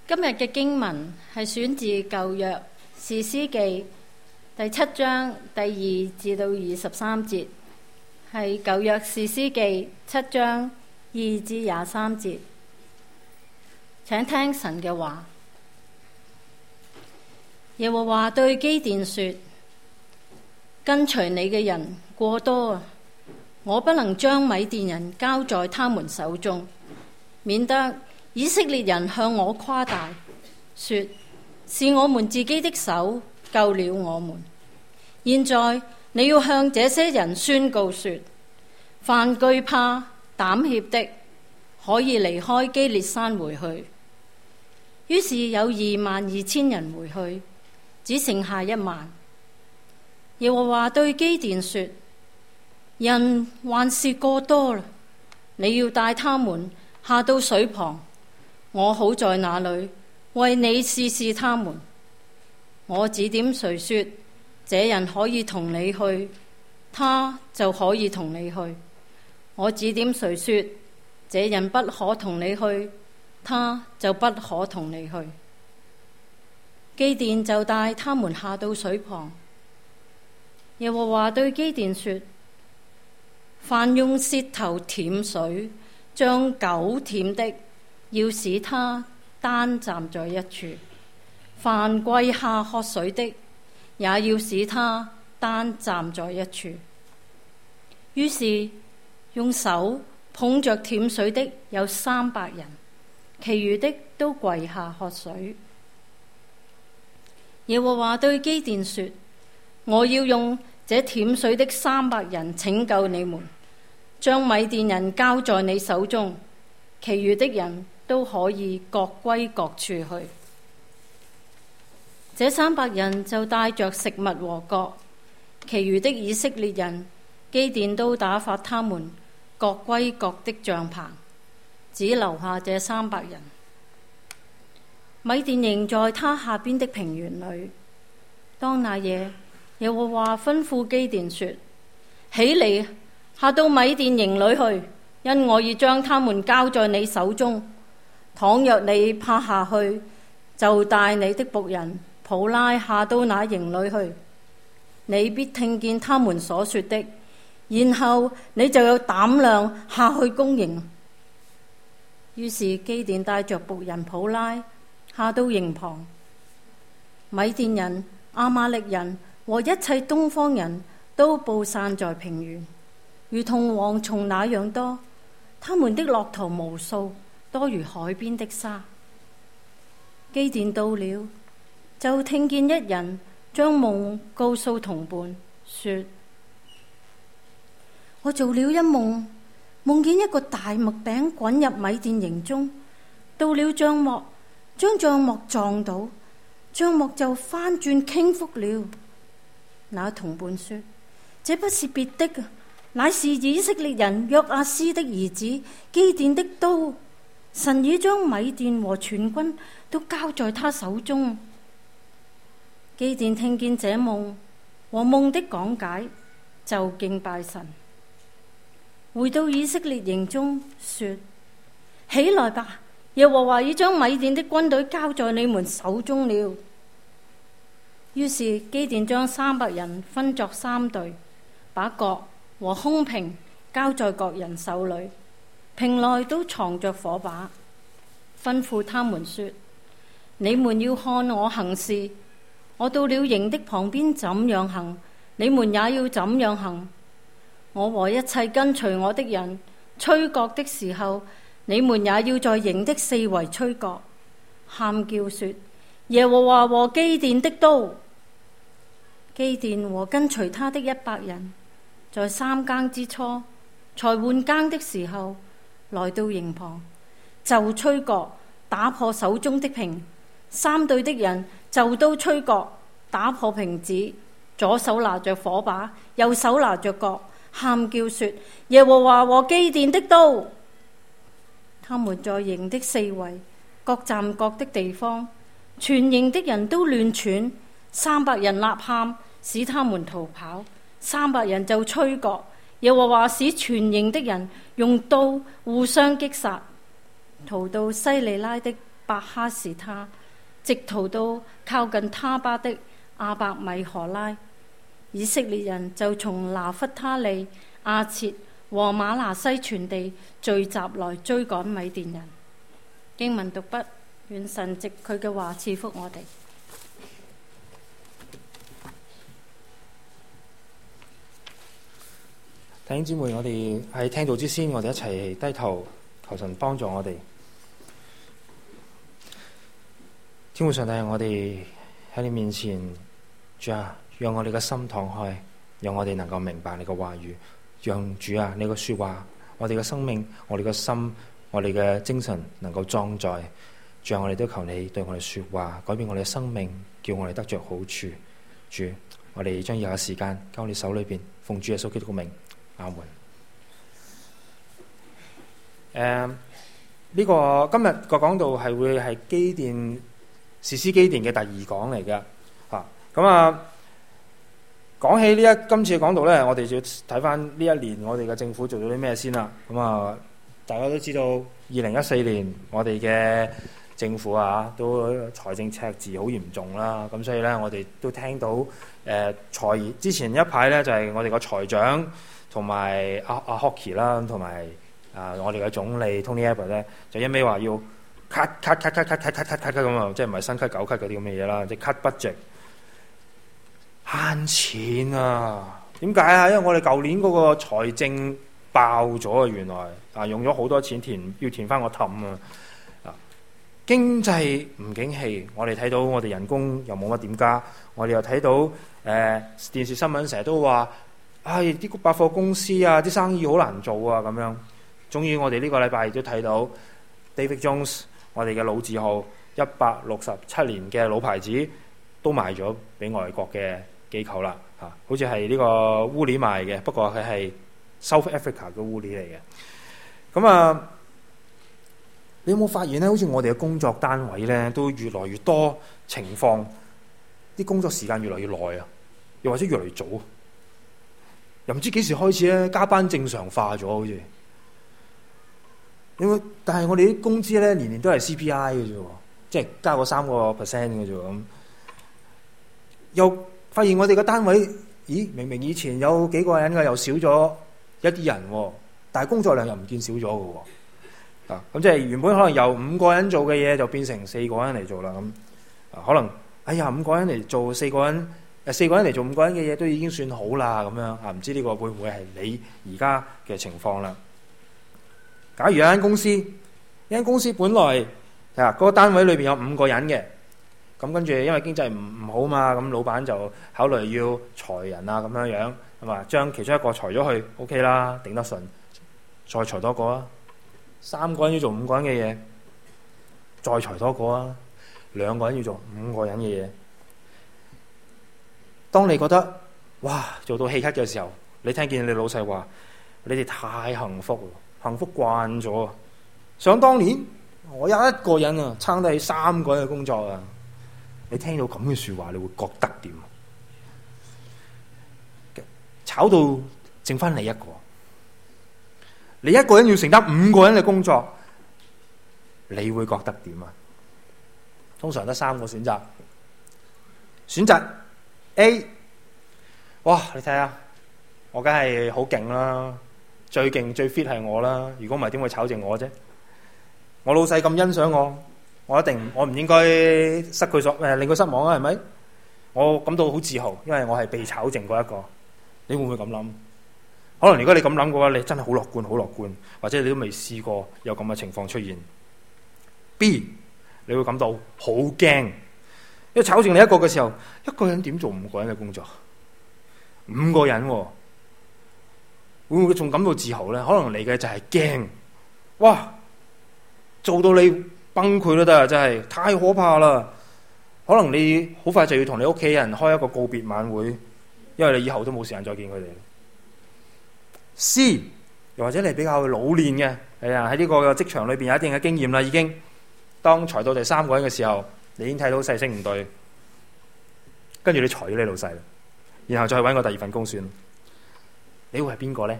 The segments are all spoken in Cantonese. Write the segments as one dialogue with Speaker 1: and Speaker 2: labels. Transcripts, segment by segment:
Speaker 1: 今日嘅經文係選自舊約士師記第7章第2至到23節，係舊約士師記7章2至23節。請聽神嘅話。耶和華對基甸說：跟隨你嘅人過多啊，我不能將米甸人交在他們手中，免得以色列人向我誇大，說是我們自己的手救了我們。現在你要向這些人宣告說：凡懼怕膽怯的，可以離開基列山回去。於是有22000人回去，只剩下1萬。耶和華對基甸說：人還是過多了，你要帶他們下到水旁，我好在那裏為你試試他們。我指點誰說這人可以同你去，他就可以同你去；我指點誰說這人不可同你去，他就不可同你去。基甸就帶他們下到水旁。耶和華對基甸說：凡用舌頭舔水將狗舔的，要使他單站在一處；凡跪下喝水的，也要使他單站在一處。於是用手捧着舔水的有300人，其餘的都跪下喝水。耶和華對基甸說：我要用這舔水的300人拯救你們，將米甸人交在你手中，其餘的人都可以各歸各處去。這300人就帶着食物和角，其餘的以色列人，基甸都打發他們各歸各的帳棚，只留下這300人。米甸營在他下邊的平原裏。當那夜，耶和華吩咐基甸說：起嚟，下到米甸營裏去，因我已將他們交在你手中。倘若你怕下去，就帶你的僕人普拉下到那營裏去，你必聽見他們所說的，然後你就有膽量下去攻營。於是基甸帶着僕人普拉下到營旁，米甸人、亞瑪力人和一切東方人都布散在平原，如同蝗蟲那樣多。他們的駱駝無數，多如海邊的沙。基甸到了，就聽見一人將夢告訴同伴，說：我做了一夢，夢見一個大麥餅滾入米甸營中，到了帳幕，將帳幕撞倒，帳幕就翻轉傾覆了。那同伴說：這不是別的，乃是以色列人約阿斯的兒子基甸的刀。神已將米甸和全軍都交在他手中。基甸聽見這夢和夢的講解，就敬拜神，回到以色列營中說：起來吧，耶和華已將米甸的軍隊交在你們手中了。於是基甸將300人分作3隊，把角和空瓶交在各人手裏，瓶內都藏着火把，吩咐他們說：你們要看我行事，我到了營的旁邊怎樣行，你們也要怎樣行。我和一切跟隨我的人吹角的時候，你們也要在營的四圍吹角，喊叫說：耶和華和基甸的刀。基甸和跟隨他的100人，在3更之初，才換更的時候，來到營旁，就吹角，打破手中的瓶。3隊的人就都吹角，打破瓶子，左手拿着火把，右手拿着角，喊叫說：耶和華和基甸的刀。他們在營的四圍各站各的地方，全營的人都亂竄。300人吶喊，使他們逃跑；300人就吹角。耶和華使全營的人用刀互相擊殺，逃到西利拉的伯哈士他，直逃到靠近他巴的亞伯米荷拉。以色列人就從拿弗他利、亞設和瑪拿西全地聚集來追趕米甸人。經文讀畢，願神藉佢嘅話賜福我哋。
Speaker 2: 弟兄姊妹，我哋喺聽道之先，我哋一齊低頭求神幫助我哋。天父上帝，我哋喺你面前，主啊，讓我哋嘅心敞開，讓我哋能夠明白你嘅話語，讓主啊，你嘅說話，我哋嘅生命，我哋嘅心，我哋嘅精神能夠裝載。主啊，我哋都求你對我哋說話，改變我哋嘅生命，叫我哋得着好處。主，我哋將以下嘅時間交你手裏邊，奉主耶穌基督嘅名。阿門。呢個今日個講道係會係基甸士師基甸嘅第二講嚟嘅。咁講起今次嘅講道咧，我哋就要睇翻呢一年我哋嘅政府做咗啲咩先啦。大家都知道2014年我哋嘅政府都財政赤字好嚴重啦。咁所以咧，我哋都聽到之前一排咧就係我哋個財長。同埋阿 Hockey 啦，同埋我哋嘅總理 Tony Abbott 咧，就一味話要 cut 咁啊，即係唔係新 cut 舊 cut 嗰啲咁嘅嘢啦，即係 cut budget 慳錢啊！點解啊？因為我哋舊年嗰個財政爆咗啊，原來用咗好多錢要填翻個氹啊！經濟唔景氣，我哋睇到我哋人工又冇乜點加，我哋又睇到電視新聞成日都話。啲百貨公司啲生意好難做啊，咁樣。終於我哋呢個禮拜亦都睇到 David Jones， 我哋嘅老字號167年嘅老牌子都賣咗俾外國嘅機構啦。好似係呢個烏里賣嘅，不過佢係 South Africa 嘅烏里嚟嘅。咁你有冇發現咧？好似我哋嘅工作單位咧，都越來越多情況，啲工作時間越來越耐啊，又或者越來越早。又唔知幾時開始咧，加班正常化咗，好似。但係我哋啲工資咧，年年都係 CPI 嘅啫，即係加個3% 嘅啫咁。又發現我哋個單位，明明以前有幾個人嘅，又少咗一啲人，但係工作量又唔見少咗嘅。咁即係原本可能由5個人做嘅嘢，就變成4個人嚟做啦。咁可能5個人嚟做4個人。4個人嚟做5個人嘅嘢都已經算好啦，咁樣唔知呢個會唔會係你而家嘅情況啦？假如有間公司本來嗰個單位裏邊有5個人嘅，咁跟住因為經濟唔好嘛，咁老闆就考慮要裁人啊，咁樣咁啊，將其中一個裁咗去 ，OK 啦，頂得順，再裁多個啊，3個人要做5個人嘅嘢，再裁多個啊，2個人要做5個人嘅嘢。當你覺得哇做到氣咳嘅時候，你聽見你老細話：你哋太幸福啦，幸福慣咗。想當年我有一個人撐得起3個人嘅工作啊！你聽到咁嘅說話，你會覺得點？炒到剩翻你一個，你一個人要承擔5個人嘅工作，你會覺得點啊？通常得3個選擇，選擇A， 哇！你睇下，我梗係好勁啦，最勁最 fit 係我啦。如果唔係，點會炒剩我啫？我老細咁欣賞我，我唔應該令佢失望啊？係咪？我感到好自豪，因為我係被炒剩嗰一個。你會唔會咁諗？可能如果你咁諗嘅話，你真係好樂觀，好樂觀，或者你都未試過有咁嘅情況出現。B， 你會感到好驚。因為炒剩你一個嘅時候，一個人點做5個人嘅工作？5個人會唔會仲感到自豪呢？可能你嘅就係驚，哇！做到你崩潰都得啊！真係太可怕啦！可能你好快就要同你屋企人開一個告別晚會，因為你以後都冇時間再見佢哋。C， 又或者你比較老練嘅，喺呢個職場裏邊有一定嘅經驗啦，已經當裁到第3個人嘅時候。你已經睇到勢色唔對，跟住你裁咗你老細，然後再揾個第2份工算。你會係邊個呢？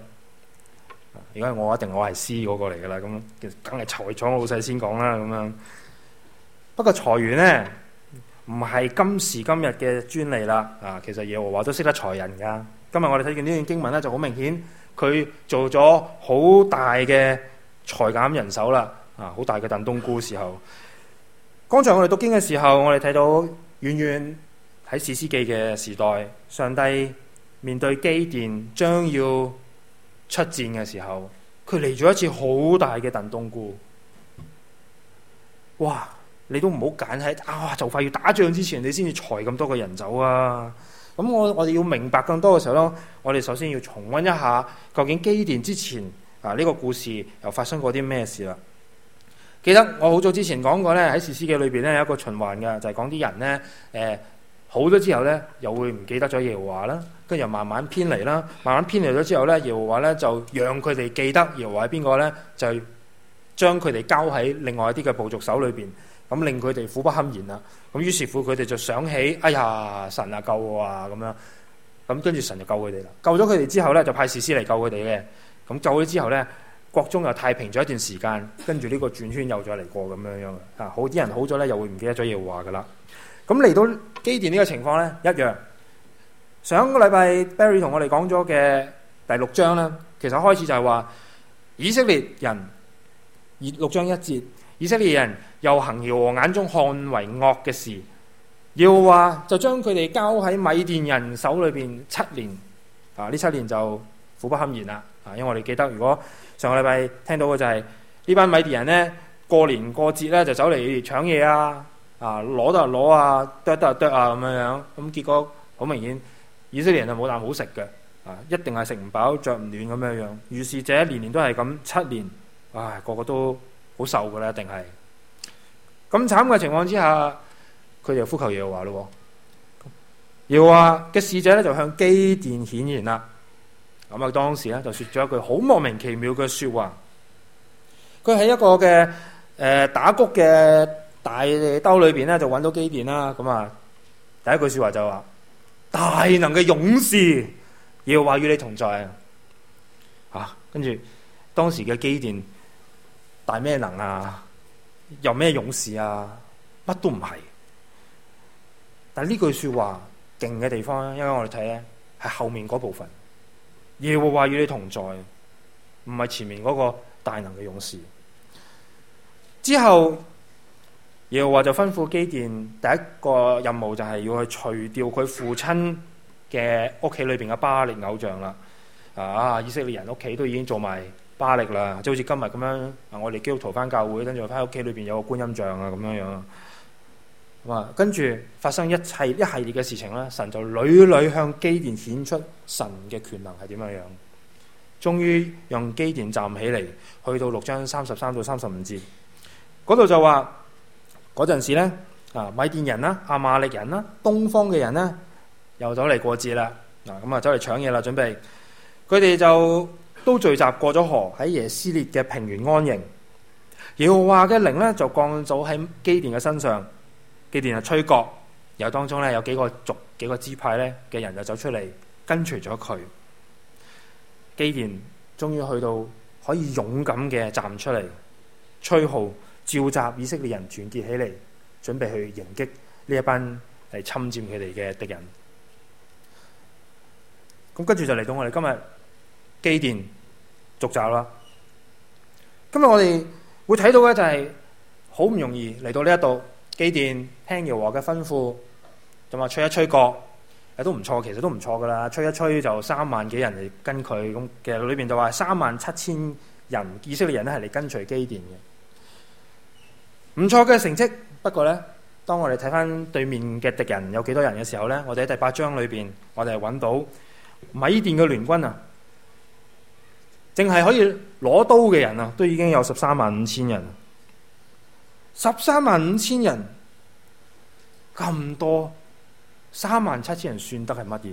Speaker 2: 如果係我，一定我係 C 嗰個嚟噶啦。咁梗係裁咗我老細先講啦。咁樣不過裁員呢，唔係今時今日嘅專利啦。其實耶和華都識得裁人噶。今日我哋睇見呢段經文咧，就好明顯佢做咗好大嘅裁減人手啦。好大嘅燉冬菇時候。剛才我哋讀經嘅時候，我哋睇到遠遠喺士師記嘅時代，上帝面對基甸將要出戰嘅時候，佢嚟咗一次好大嘅燉冬菇。哇！你都唔好揀喺就快要打仗之前，你先至裁咁多個人走啊！咁我哋要明白更多嘅時候咧，我哋首先要重溫一下究竟基甸之前呢個故事又發生過啲咩事啦。記得我好早之前講過咧，喺士師記裏邊咧有一個循環嘅，就係講啲人咧好咗之後咧，又會唔記得咗耶和華啦，跟住又慢慢偏離啦，慢慢偏離咗之後咧，耶和華咧就讓佢哋記得耶和華係邊個咧，就將佢哋交喺另外一啲嘅部族手裏邊，咁令佢哋苦不堪言啦。咁於是乎佢哋就想起，哎呀，神啊救我啊咁樣，咁跟住神就救佢哋啦。救咗佢哋之後咧，就派士師嚟救佢哋嘅。咁救咗之後咧，國中又太平咗一段時間，跟住呢個轉圈又再嚟過咁樣啊，好啲人好咗咧，又會唔記得咗耶和華噶啦。咁嚟到基甸呢個情況咧，一樣。上個禮拜 Barry 同我哋講咗嘅第6章咧，其實開始就係話以色列人6章1節，以色列人又行耶和華眼中看為惡嘅事，耶和華就將佢哋交喺米甸人手裏邊7年。呢7年就苦不堪言啦。因為我哋記得，如果上個禮拜聽到嘅就係呢班米甸人咧，過年過節咧就走嚟搶嘢啊，攞得就攞啊，剁得就剁啊咁樣。咁結果好明顯，以色列人就冇啖好食嘅，一定係食唔飽着唔暖咁樣。於是這年年都係咁7年，個個都好受噶啦，一定係咁慘嘅情況之下，佢哋就呼求耶和華咯。耶和華嘅使者咧就向基甸顯現啦。咁當時咧就說咗一句好莫名其妙嘅說話。佢喺一個嘅打谷嘅大兜裏邊咧就揾到基甸啦。咁第一句說話就話：大能嘅勇士，耶和華與你同在啊！跟住當時嘅基甸大咩能啊？有咩勇士啊？乜都唔係。但係呢句說話勁嘅地方咧，因為我哋睇咧係後面嗰部分。耶和華與你同在，唔係前面嗰個大能嘅勇士。之後耶和華就吩咐基甸，第一個任務就係要去除掉佢父親嘅屋企裏邊嘅巴力偶像啦。以色列人屋企都已經做埋巴力啦，即係好似今日咁樣。我哋基督徒翻教會，跟住翻屋企裏邊有個觀音像啊咁樣樣。跟住發生一系列嘅事情啦，神就屢屢向基甸顯出神嘅權能係點樣樣。終於讓基甸站起嚟，去到6章33到35節嗰度就話，嗰陣時咧米甸人啦、亞瑪力人啦、東方嘅人咧又走嚟過節啦。咁走嚟搶嘢啦，準備佢哋就都聚集過咗河，喺耶斯列嘅平原安營。耶和華嘅靈咧就降咗喺基甸嘅身上。基甸就吹角，然後當中咧有幾個族、幾個支派咧嘅人就走出嚟跟隨咗佢。基甸終於去到可以勇敢嘅站出嚟，吹號召集以色列人團結起嚟，準備去迎擊呢一班嚟侵佔佢哋嘅敵人。咁跟住就嚟到我哋今日基甸續集啦。今日我哋會睇到嘅就係好唔容易嚟到呢一度。基甸聽耶和華嘅吩咐，就話吹一吹角，都唔錯，其實都唔錯噶啦。吹一吹就3萬幾人嚟跟佢，咁其實裏邊就話37000人以色列人咧係嚟跟隨基甸嘅，唔錯嘅成績。不過呢，當我哋睇翻對面嘅敵人有幾多人嘅時候呢，我哋喺第8章裏邊，我哋係揾到米甸嘅聯軍啊，淨係可以攞刀嘅人啊，都已經有135000人。135000人咁多，37000人算得係乜嘢？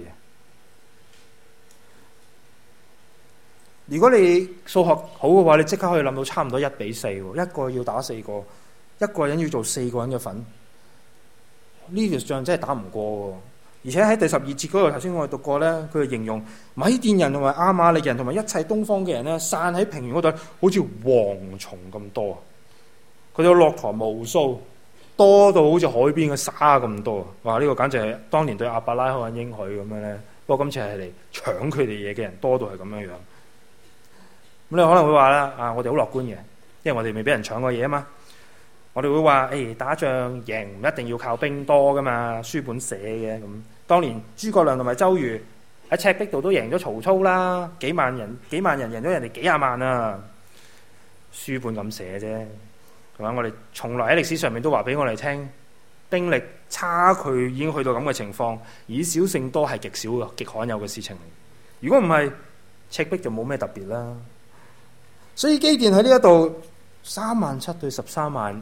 Speaker 2: 如果你數學好嘅話，你即刻可以諗到差唔多1比4，一個要打4個，一個人要做4個人嘅份，呢條仗真係打唔過。而且喺第12節嗰度，頭先我哋讀過呢，佢形容米甸人同埋亞瑪力人同埋一切東方嘅人呢，散喺平原嗰度，好似蝗蟲咁多。佢哋駱駝無數， 多到好似海邊嘅沙咁多。哇！呢個簡直係當年對亞伯拉罕應許咁樣咧。不過今次係嚟搶佢哋嘢嘅人多到係咁樣樣。咁你可能會話啦，我哋好樂觀嘅，因為我哋未俾人搶過嘢啊嘛。我哋會話，打仗贏唔一定要靠兵多噶嘛，書本寫嘅咁。當年諸葛亮同埋周瑜喺赤壁度都贏咗曹操啦，幾萬人贏咗人哋幾廿萬啊，書本咁寫啫，係嘛？我哋從來喺歷史上面都話俾我哋聽，兵力差距已經去到咁嘅情況，以少勝多係極少嘅、極罕有嘅事情嚟。如果唔係，赤壁就冇咩特別啦。所以基甸喺呢一度37000對135000，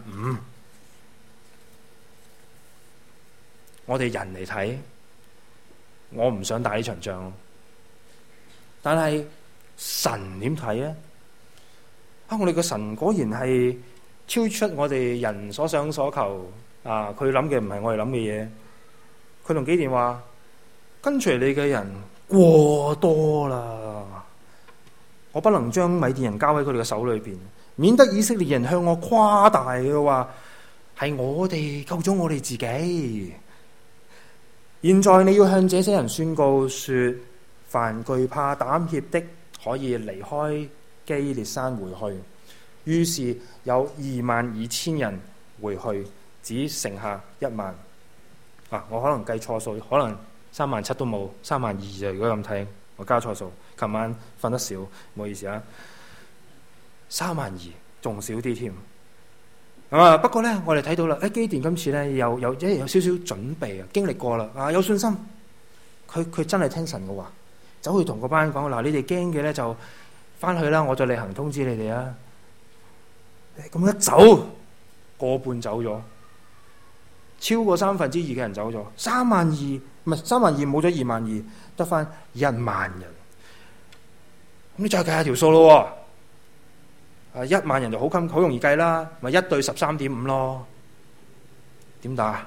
Speaker 2: 我哋人嚟睇，我唔想打呢場仗，但係神點睇啊？我哋個神果然係超出我哋人所想所求啊！佢諗嘅唔係我哋諗嘅嘢。佢同基甸話：跟隨你嘅人過多啦，我不能將米甸人交喺佢哋嘅手裏邊，免得以色列人向我誇大嘅話係我哋救咗我哋自己。現在你要向這些人宣告說：凡懼怕膽怯的，可以離開基列山回去。於是有22000人回去，只剩下1萬。我可能計錯數，可能37000都冇，32000就如果咁睇，我加錯數。琴晚瞓得少，唔好意思啊。32000仲少啲添。不過呢，我哋睇到啦，基甸今次呢有少少準備啊，經歷過啦，有信心。佢真係聽神嘅話，走去同個班講：嗱，你哋驚嘅呢就翻去啦，我再例行通知你哋啊。咁一走，過半走咗，超過2/3嘅人走咗，32000唔係32000冇咗22000，得翻1萬人。咁你再計下條數咯，1萬人就好容易計啦，咪1對13.5咯。點打？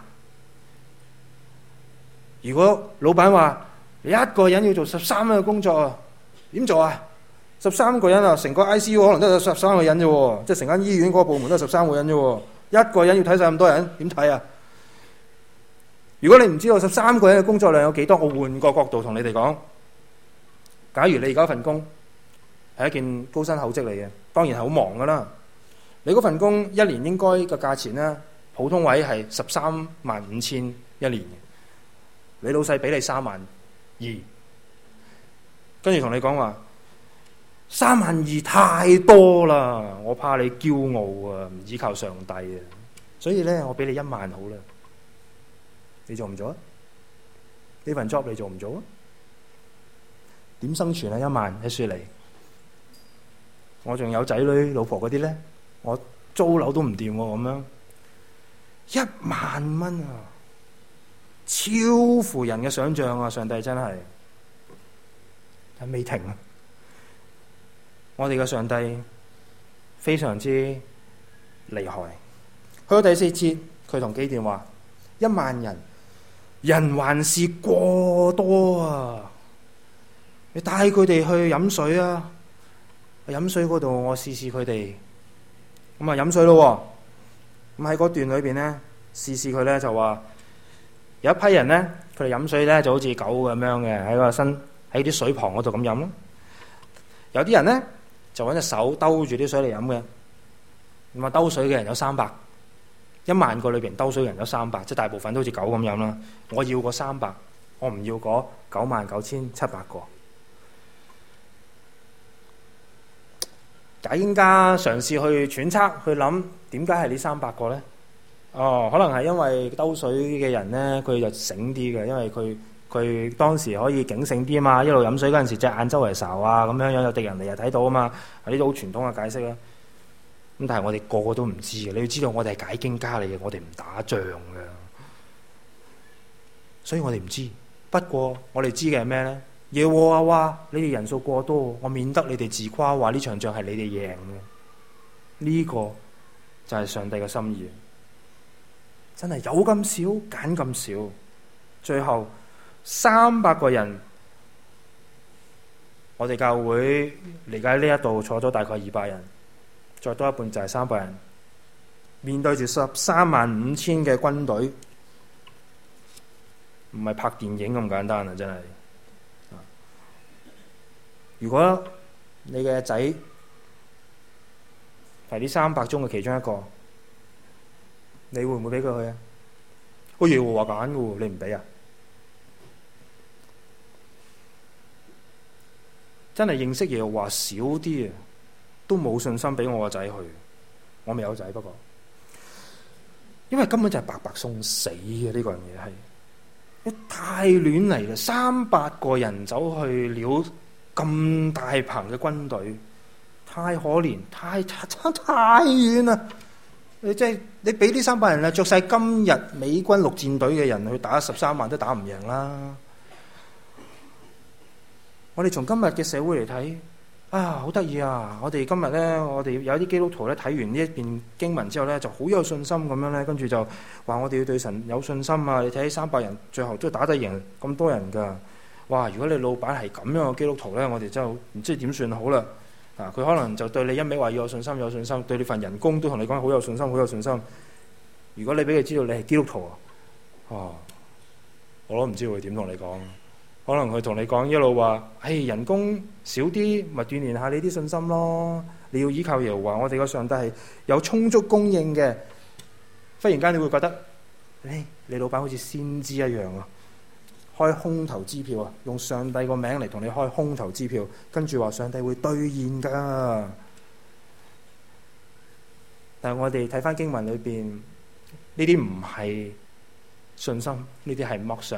Speaker 2: 如果老闆話你一個人要做13個工作，點做啊？13個人啊，成個 ICU 可能都有13個人啫，即係成間醫院嗰個部門都係13個人啫，一個人要睇晒咁多人，點睇啊？如果你唔知道13個人嘅工作量有幾多，我換個角度同你哋講，假如你而家份工係一件高薪厚職嚟嘅，當然係好忙噶啦。你嗰份工一年應該嘅價錢呢，普通位係135000一年嘅，你老細俾你32000，跟住同你講話32000太多啦，我怕你驕傲啊，唔依靠上帝啊，所以呢，我俾你1萬好啦，你做唔做啊？呢份 job 你做唔做啊？點生存啊？1萬喺雪梨，我仲有仔女老婆嗰啲呢，我租樓都唔掂喎，咁樣1萬蚊啊，超乎人嘅想象啊！上帝真係未停啊！我哋嘅上帝非常之厲害。去到第4節，佢同基甸話：1萬人，人還是過多啊！你帶佢哋去飲水啊！飲水嗰度我試試佢哋。咁啊飲水咯。咁喺嗰段裏邊呢，試佢呢就話有一批人呢，佢哋飲水呢就好似狗咁樣嘅，喺啲水旁嗰度咁飲咯。有啲人呢，就揾隻手兜住啲水嚟飲嘅。咁啊兜水嘅人有300，1萬個裏邊兜水嘅人有300，即係大部分都好似狗咁飲啦。我要個300，我唔要嗰99700個。解經家嘗試去揣測，去諗點解係呢300個呢？可能係因為兜水嘅人呢，佢就醒啲嘅，因為佢當時可以警醒啲啊嘛，一路飲水嗰陣時隻眼周圍睄啊，咁樣有敵人嚟又睇到啊嘛，係呢啲好傳統嘅解釋啦。咁但係我哋個個都唔知嘅，你要知道我哋係解經家嚟嘅，我哋唔打仗嘅，所以我哋唔知。不過我哋知嘅係咩呢？耶和華話：你哋人數過多，我免得你哋自誇話呢場仗係你哋贏嘅。呢個就係上帝嘅心意。真係有咁少揀咁少，最後300個人，我哋教會嚟緊呢一度坐咗大概200人，再多一半就係300人。 面對住135000嘅軍隊，唔係拍電影咁簡單啊！真係。如果你嘅仔係呢300宗嘅其中一個，你會唔會俾佢去啊？個耶和華揀嘅喎，你唔俾啊？真係認識耶和華少啲啊，都冇信心俾我個仔去。我未有仔，不過因為根本就係白白送死嘅呢個樣嘢，係太亂嚟啦！300個人走去了咁大棚嘅軍隊，太可憐，太遠啦！你即係你俾呢300人啦，着晒今日美軍陸戰隊嘅人去打13萬都打唔贏啦！我哋從今日嘅社會嚟睇，好得意啊！我哋今日呢，我哋有啲基督徒呢，睇完呢一篇經文之後呢，就好有信心咁樣呢，跟住就話我哋要對神有信心啊！你睇300人最後都打得贏咁多人噶，哇！如果你老闆係咁樣嘅基督徒呢，我哋真係唔知點算好啦！佢可能就對你一味話要有信心，有信心，對你份人工都同你講好有信心，好有信心。如果你俾佢知道你係基督徒我都唔知會點同你講。可能佢同你講一路話，人工少啲，咪鍛鍊下你啲信心咯。你要依靠耶和華，我哋個上帝係有充足供應嘅。忽然間你會覺得，你老闆好似先知一樣啊，開空頭支票啊，用上帝個名嚟同你開空頭支票，跟住話上帝會兌現㗎。但係我哋睇返經文裏邊，呢啲唔係信心，呢啲係剝削。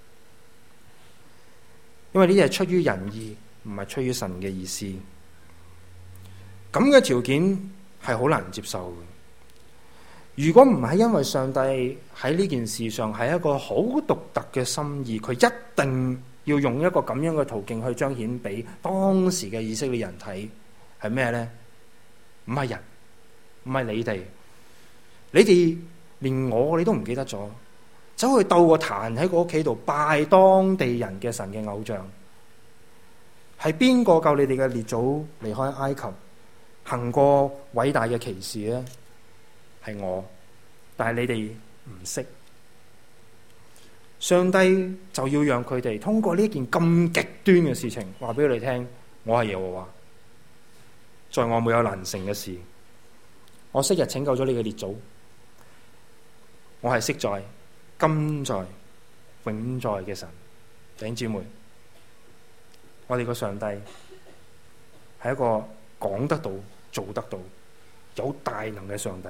Speaker 2: 因為呢啲係出於人意，唔係出於神嘅意思。咁嘅條件係好難接受嘅。如果唔係因為上帝喺呢件事上係一個好獨特嘅心意，佢一定要用一個咁樣嘅途徑去彰顯俾當時嘅以色列人睇，係咩呢？唔係人，唔係你哋，你哋連你都唔記得咗。走去鬥個壇喺個屋企度拜當地人嘅神嘅偶像，係邊個救你哋嘅列祖離開埃及，行過偉大嘅奇事呢？係我，但係你哋唔識。上帝就要讓佢哋通過呢件咁極端嘅事情，話俾佢哋聽：我係耶和華，在我沒有難成嘅事。我昔日拯救咗你嘅列祖，我係昔在、今在、永在嘅神。弟兄姊妹，我哋個上帝係一個講得到、做得到、有大能嘅上帝。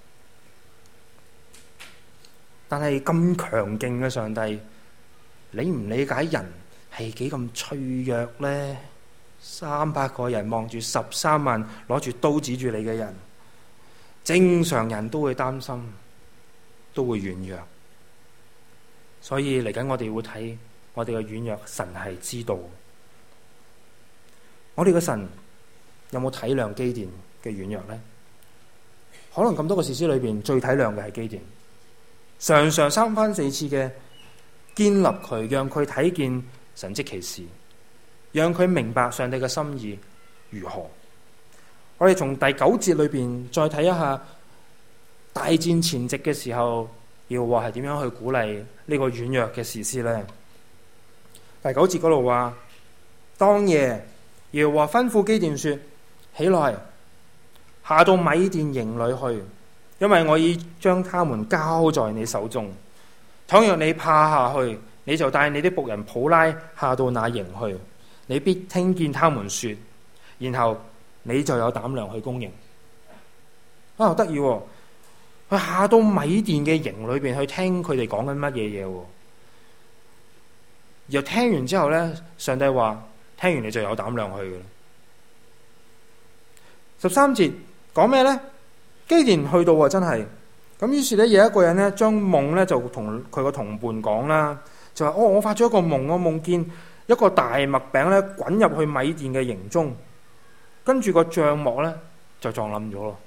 Speaker 2: 但係咁強勁嘅上帝，你唔理解人係幾咁脆弱呢？300個人望住13萬攞住刀指住你嘅人，正常人都會擔心，都會軟弱。所以嚟緊我哋會睇我哋嘅軟弱，神係知道。我哋嘅神有冇體諒基甸嘅軟弱呢？可能咁多個士師裏邊最體諒嘅係基甸，常常3番4次嘅建立佢，讓佢睇見神蹟奇事，讓佢明白上帝嘅心意如何。我哋從第9節裏邊再睇一下大戰前夕嘅時候，要話係點樣去鼓勵呢個軟弱嘅士師呢？第9節嗰度話，當夜耶和華吩咐基甸說：起來，下到米甸營裏去，因為我已將他們交在你手中。倘若你怕下去，你就帶你的僕人普拉下到那營去，你必聽見他們說，然後你就有膽量去攻營。得意喎！佢下到米甸嘅營裏邊去聽佢哋講緊乜嘢嘢，然後聽完之後呢，上帝話：聽完你就有膽量去嘅。13節講咩呢？基甸去到真係咁，於是呢，有一個人呢將夢呢就同佢個同伴講啦，就話：我發咗一個夢，我夢見一個大麥餅呢滾入去米甸嘅營中，跟住個帳幕呢就撞冧咗咯。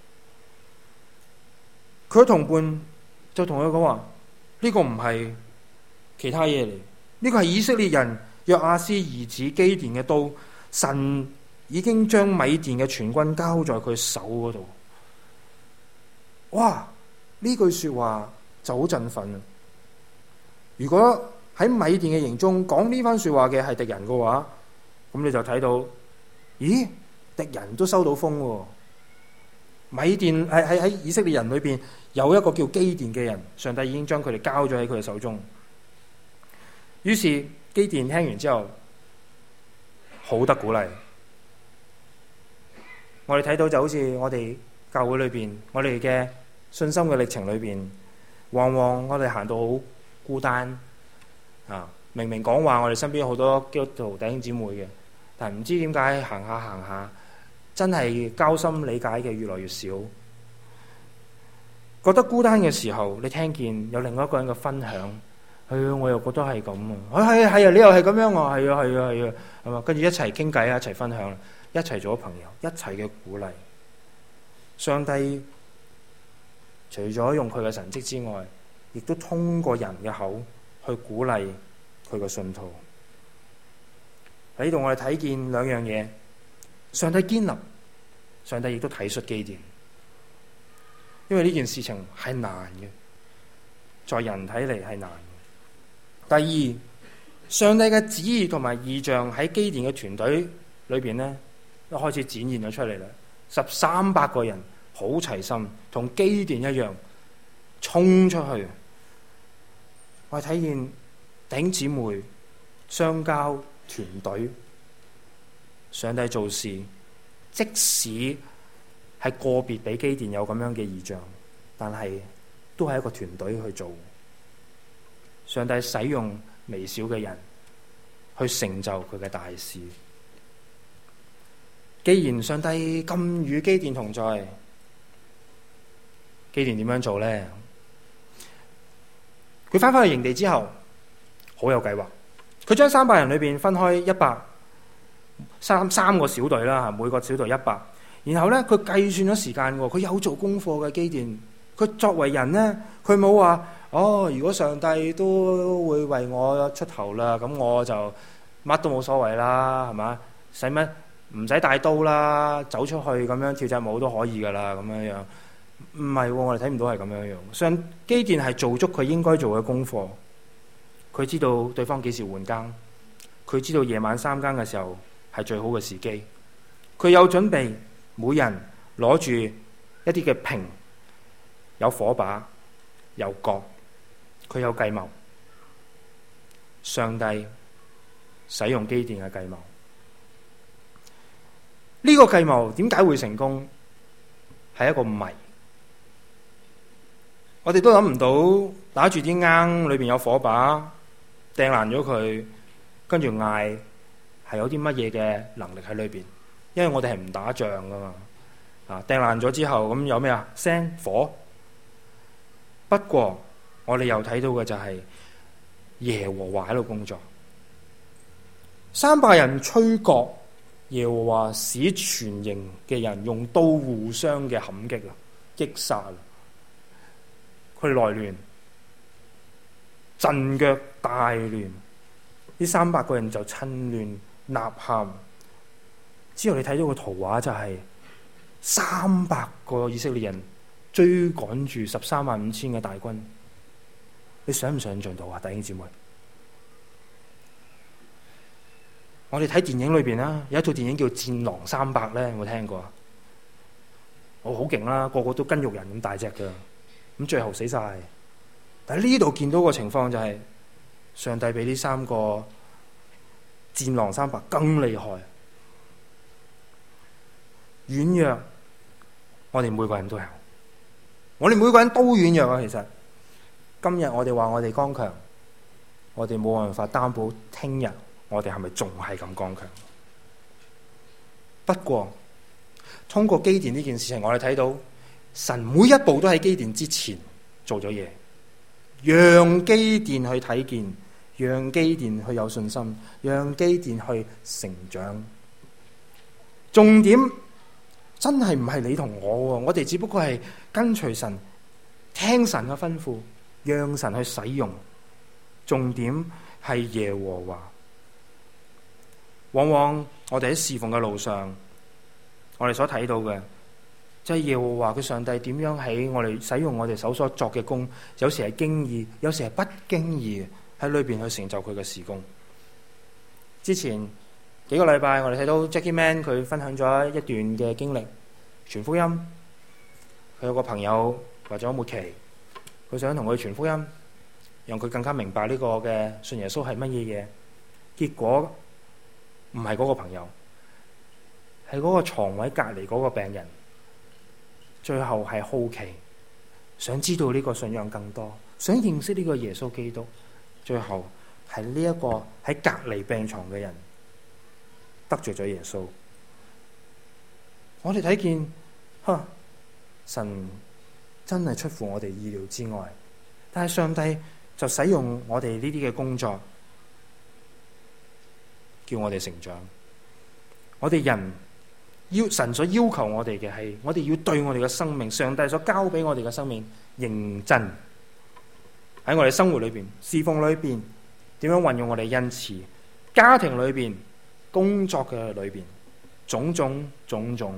Speaker 2: 佢同伴就同佢講話：呢個唔係其他嘢嚟，呢個係以色列人約亞斯兒子基甸嘅刀，神已經將米甸嘅全軍交在佢手嗰度。哇！ 呢句說話就好振奮。如果喺米甸嘅營中講呢番說話嘅係敵人嘅話，咁你就睇到，咦，敵人都收到風喎。米甸喺以色列人裏邊有一個叫基甸嘅人，上帝已經將佢哋交咗喺佢嘅手中。於是基甸聽完之後好得鼓勵。我哋睇到就好似我哋教會裏邊，我哋嘅信心嘅歷程裏邊，往往我哋行到好孤單啊！明明講話我哋身邊有好多基督徒弟兄姊妹嘅，但係唔知點解行下行下，真係交心理解嘅越來越少。覺得孤單嘅時候，你聽見有另外一個人嘅分享，我又覺得係咁啊！係啊，你又係咁樣啊！係啊，係嘛？跟住一齊傾偈啊，一齊分享，一齊做咗朋友，一齊嘅鼓勵。上帝除咗用佢嘅神蹟之外，亦都通過人嘅口去鼓勵佢嘅信徒。喺呢度我哋睇見兩樣嘢：上帝堅立，上帝亦都體恤基甸。因為呢件事情係難嘅，在人睇嚟係難嘅。第二，上帝嘅旨意同埋異象喺基甸嘅團隊裏邊呢，都開始展現咗出嚟啦。300個人好齊心，同基甸一樣衝出去。我哋睇見弟兄姊妹相交團隊，上帝做事，即使係個別俾基甸有咁樣嘅異象，但係都係一個團隊去做。上帝使用微小嘅人去成就佢嘅大事。既然上帝咁與基甸同在，基甸點樣做呢？佢翻返去營地之後，好有計劃。佢將300人裏邊分開三個小隊啦，每個小隊100。然後咧，佢計算咗時間喎，佢有做功課嘅基甸。佢作為人呢，佢冇話如果上帝都會為我出頭啦，咁我就乜都冇所謂啦，係嘛？使乜唔使帶刀啦，走出去咁樣跳隻舞都可以噶啦，咁樣樣。唔係，我哋睇唔到係咁樣樣。上基甸係做足佢應該做嘅功課，佢知道對方幾時換更，佢知道夜晚3更嘅時候係最好嘅時機，佢有準備，每人攞住一啲嘅瓶，有火把，有角，佢有計謀。上帝使用基甸嘅計謀，呢個計謀點解會成功？係一個謎。我哋都諗唔到，打住啲罌裏邊有火把，掟爛咗佢，跟住嗌係有啲乜嘢嘅能力喺裏邊？因為我哋係唔打仗噶嘛，掟爛咗之後咁有咩啊？聲火。不過我哋又睇到嘅就係耶和華喺度工作。300人吹角，耶和華使全營嘅人用刀互相嘅砍擊啦，擊殺啦。佢哋內亂，陣腳大亂，呢300個人就趁亂吶喊。之後你睇到個圖畫就係300個以色列人追趕住135000嘅大軍，你想唔想像到啊？弟兄姊妹，我哋睇電影裏邊啦，有一套電影叫《戰狼300》咧，有冇聽過啊？好勁啦，個個都筋肉人咁大隻噶。咁最後死晒，但係呢度見到個情況就係上帝比呢3個戰狼300更厲害。軟弱，我哋每個人都有，我哋每個人都軟弱啊。其實今日我哋話我哋剛強，我哋冇辦法擔保聽日我哋係咪仲係咁剛強。不過通過基甸呢件事情，我哋睇到神每一步都喺基甸之前做咗嘢，讓基甸去睇見，讓基甸去有信心，讓基甸去成長。重點真係唔係你同我，我哋只不過係跟隨神，聽神嘅吩咐，讓神去使用。重點係耶和華。往往我哋喺侍奉嘅路上，我哋所睇到嘅就係耶和華佢上帝點樣喺我哋使用我哋手所作嘅工，有時係經意，有時係不經意喺裏邊去成就佢嘅事工。之前幾個禮拜我哋睇到 Jackie Man 佢分享咗一段嘅經歷，傳福音。佢有個朋友或者末期，佢想同佢傳福音，讓佢更加明白呢個嘅信耶穌係乜嘢嘢。結果唔係嗰個朋友，係嗰個床位隔離嗰個病人，最後係好奇，想知道呢個信仰更多，想認識呢個耶穌基督，最後係呢一個喺隔離病床嘅人得罪咗耶穌。我哋睇見，神真係出乎我哋意料之外，但係上帝就使用我哋呢啲嘅工作，叫我哋成長。我哋人神所要求我哋嘅係，我哋要對我哋嘅生命，上帝所交俾我哋嘅生命認真，喺我哋生活裏邊、侍奉裏邊，點樣運用我哋恩賜，家庭裏邊、工作嘅裏邊，種種。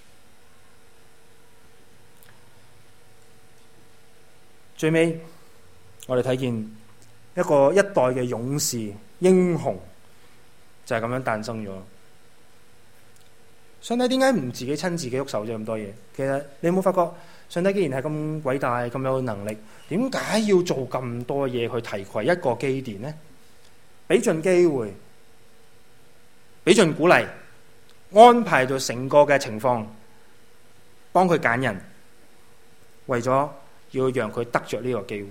Speaker 2: 最尾我哋睇見一代嘅勇士英雄就係咁樣誕生咗。上帝點解唔自己親自己喐手咗咁多嘢？其實你有冇發覺，上帝既然係咁偉大、咁有能力，點解要做咁多嘢去提攜一個基甸呢？俾盡機會，俾盡鼓勵，安排到成個嘅情況，幫佢揀人，為咗要讓佢得着呢個機會。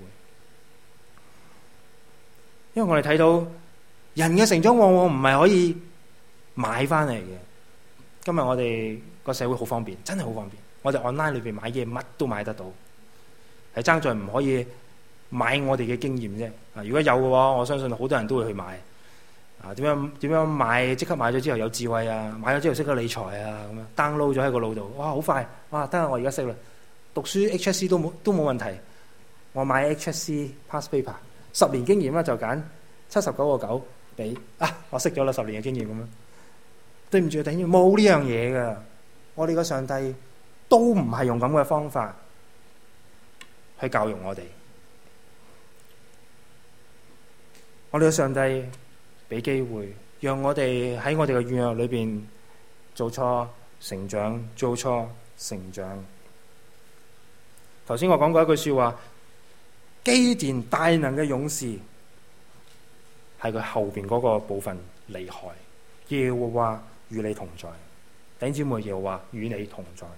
Speaker 2: 因為我哋睇到人嘅成長往往唔係可以買翻嚟嘅。今日我哋個社會好方便，真係好方便。我哋 online 裏邊買嘢乜都買得到，係爭在唔可以買我哋嘅經驗啫。如果有嘅話，我相信好多人都會去買。點樣買？即刻買咗之後有智慧啊！買咗之後識得理財啊！咁樣 download 咗喺個腦度，哇，好快！哇，得啦，我而家識啦。讀書 HSC 都冇問題。我買 HSC past paper 10年經驗啦，就揀79.9俾我識咗啦，10年嘅經驗咁樣。對唔住，等於冇呢樣嘢噶。我哋個上帝都唔係用咁嘅方法去教育我哋。我哋個上帝俾機會，讓我哋喺我哋嘅軟弱裏邊做錯成長，做錯成長。頭先我講過一句說話，基甸大能嘅勇士係佢後邊嗰個部分厲害。耶和華與你同在，弟兄姊妹，耶和華與你同在。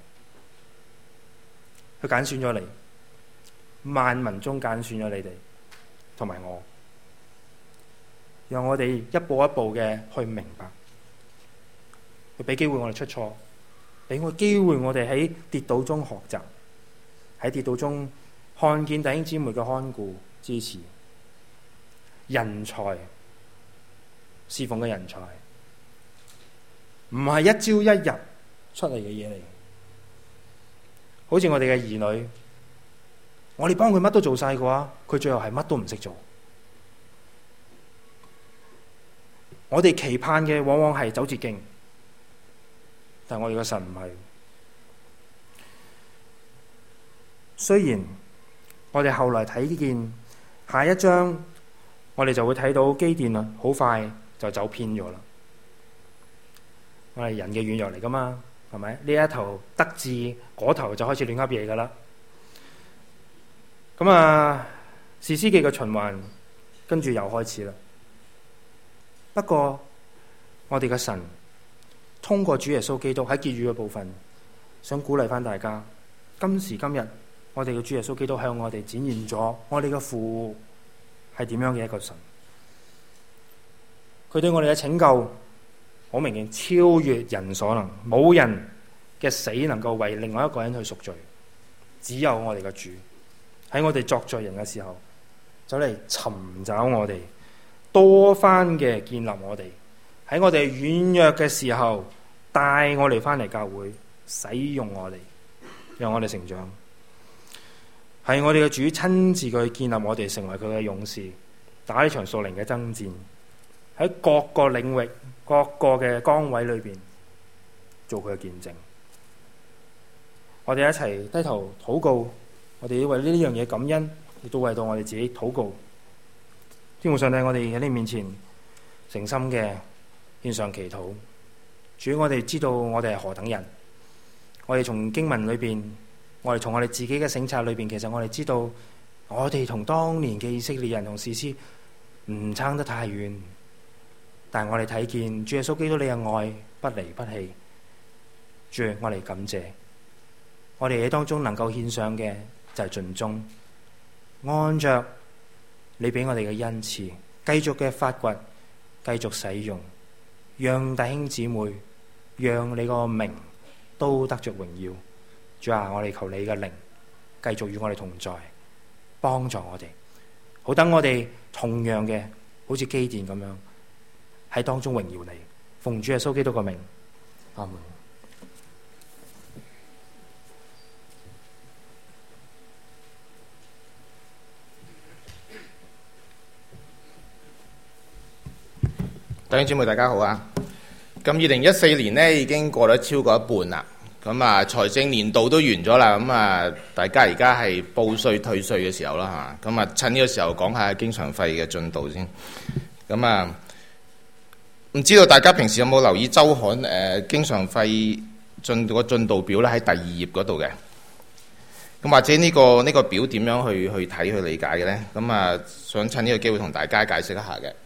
Speaker 2: 佢揀選咗你，萬民中揀選咗你哋同埋我，讓我哋一步一步嘅去明白。佢俾機會我哋出錯，俾個機會我哋喺跌倒中學習，喺跌倒中看見弟兄姊妹嘅看顧支持。人才，侍奉嘅人才，唔係一朝一日出嚟嘅嘢嚟。好似我哋嘅兒女，我哋幫佢乜都做晒嘅話，佢最後係乜都唔識做。我哋期盼嘅往往係走捷徑，但係我哋嘅神唔係。雖然我哋後來睇見下一章，我哋就會睇到基甸好快就走偏咗啦。我哋人嘅軟弱嚟噶嘛，係咪？呢一頭得志，嗰頭就開始亂噏嘢噶啦。咁士師記嘅循環跟住又開始啦。不過我哋嘅神通過主耶穌基督喺結語嘅部分，想鼓勵翻大家。今時今日，我哋嘅主耶穌基督向我哋展現咗我哋嘅父係點樣嘅一個神。佢對我哋嘅拯救好明顯超越人所能，冇人嘅死能夠為另外一個人去贖罪，只有我哋嘅主喺我哋作罪人嘅時候走嚟尋找我哋，多番嘅建立我哋，喺我哋軟弱嘅時候帶我哋翻嚟教會，使用我哋，讓我哋成長。係我哋嘅主親自去建立我哋，成為佢嘅勇士，打呢場屬靈嘅爭戰，喺各個領域、各個嘅崗位裏邊做佢嘅見證。 我哋一齊低頭禱告，我哋要為呢樣嘢感恩，亦都為到我哋自己禱告。天父上帝，我哋喺你面前誠心嘅獻上祈禱。主，我哋知道我哋係何等人，我哋從經文裏邊，我哋從我哋自己嘅省察裏邊，其實我哋知道我哋同當年嘅以色列人同士師唔差得太遠，但係我哋睇見主耶穌基督你嘅愛不離不棄。主，我哋感謝，我哋喺當中能夠獻上嘅就係盡忠，按着你俾我哋嘅恩賜，繼續嘅發掘，繼續使用，讓弟兄姊妹，讓你個名都得着榮耀。主啊，我哋求你嘅靈繼續與我哋同在，幫助我哋，好等我哋同樣嘅好似基甸咁樣喺當中榮耀你。奉主耶穌基督個名，阿門。
Speaker 3: 弟兄姊妹大家好啊！咁2014年呢已經過咗超過一半啦，咁啊財政年度都完咗啦，咁啊大家而家係報稅退稅嘅時候啦嚇，咁啊趁呢個時候講下經常費嘅進度先。咁啊唔知道大家平時有冇留意週刊經常費進度表咧，喺第2頁嗰度嘅。咁或者呢個表點樣去睇去理解嘅咧？咁啊想趁呢個機會同大家解釋一下嘅。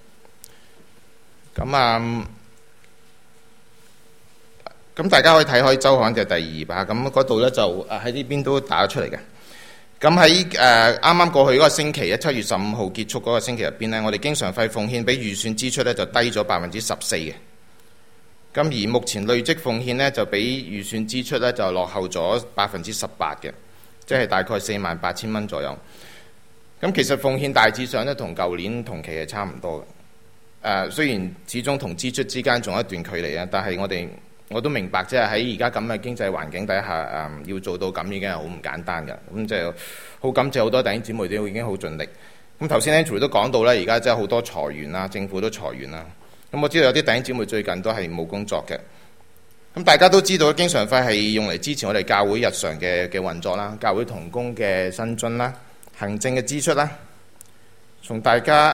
Speaker 3: 咁大家可以睇開週刊嘅第2頁啊，咁嗰度咧就喺呢邊都打咗出嚟嘅。咁喺啱啱過去嗰個星期7月15號結束嗰個星期入邊咧，我哋經常費奉獻比預算支出咧就低咗14%嘅。咁而目前累積奉獻咧就比預算支出咧就落後咗18%嘅，即係大概48,000蚊左右。咁其實奉獻大致上咧同舊年同期係差唔多嘅。雖然始終同支出之間仲有一段距離啊，但係我都明白，即係喺而家咁嘅經濟環境底下，要做到咁已經係好唔簡單㗎。咁就好感謝好多弟兄姊妹都已經好盡力。咁頭先 Andrew 都講到咧，而家真係好多裁員啦，政府都裁員啦。咁我知道有啲弟兄姊妹最近都係冇工作嘅。咁大家都知道經常費係用嚟支持我哋教會日常嘅運作啦，教會同工嘅薪津啦，行政嘅支出啦。從大家